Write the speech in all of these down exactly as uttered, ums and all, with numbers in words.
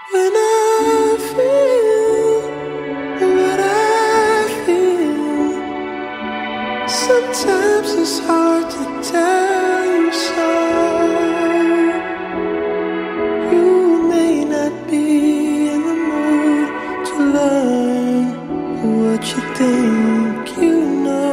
When I feel what I feel, sometimes it's hard to tell you so. You may not be in the mood to learn what you think you know.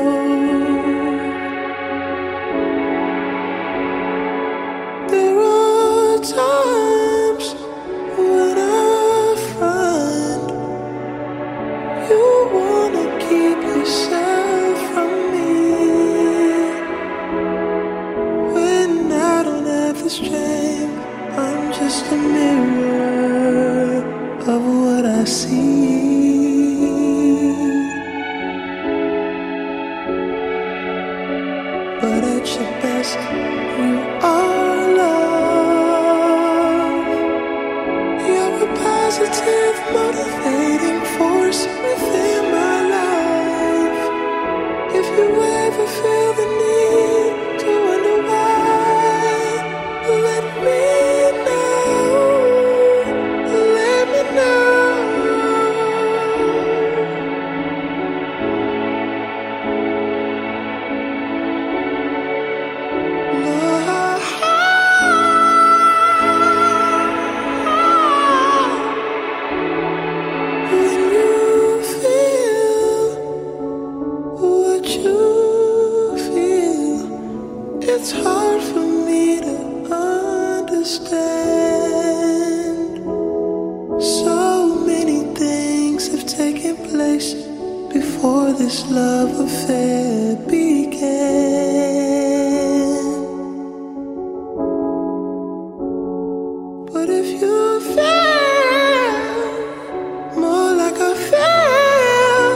There are times when I find you wanna keep yourself from me, when I don't have the strength. I'm just a mirror of what I see. But at your best, you are love. You're a positive, motivating force within my life. If you ever feel the need to wonder why, let me know. Let me know. When you feel what you feel, it's hard for me to understand. So many things have taken place before this love affair began. But if you feel more like I feel,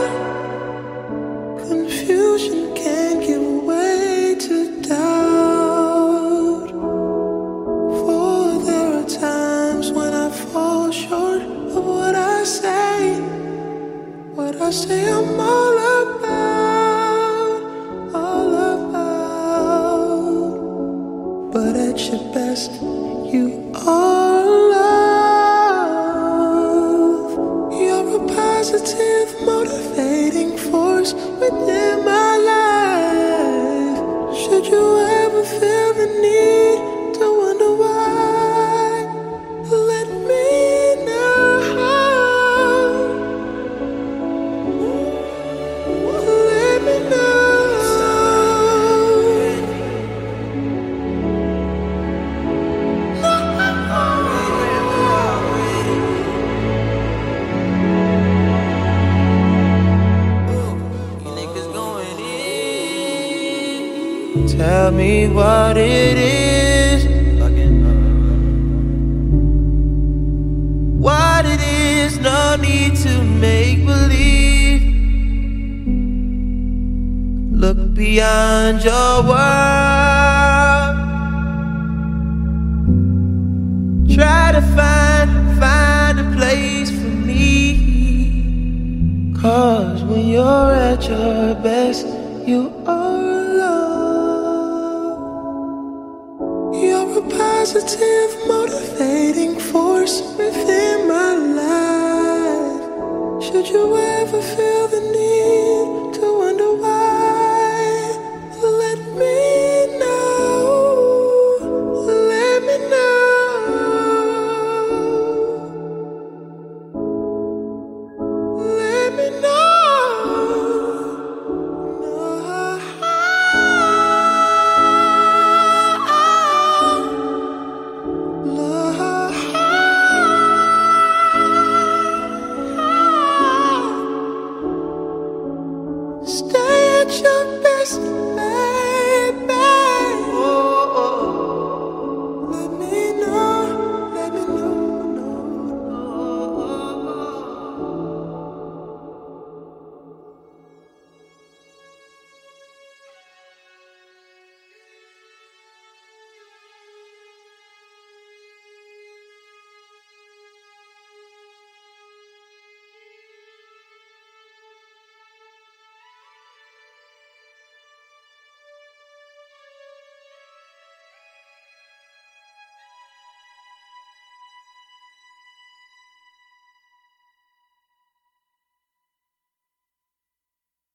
confusion can give way to doubt. For there are times when I fall short of what I say, what I say I'm all about, all about. But at your best, you are love. You're a positive, motivating force within my life. Should you ever feel the need to wonder why, let me know. Let me know. Tell me what it is, what it is, no need to make believe. Look beyond your world, try to find, find a place for me. Cause when you're at your best, you are love. You're a positive, motivating force within my life. Should you ever feel the need to wonder why, let me know. Let me know. Let me know. Stay at your best, man.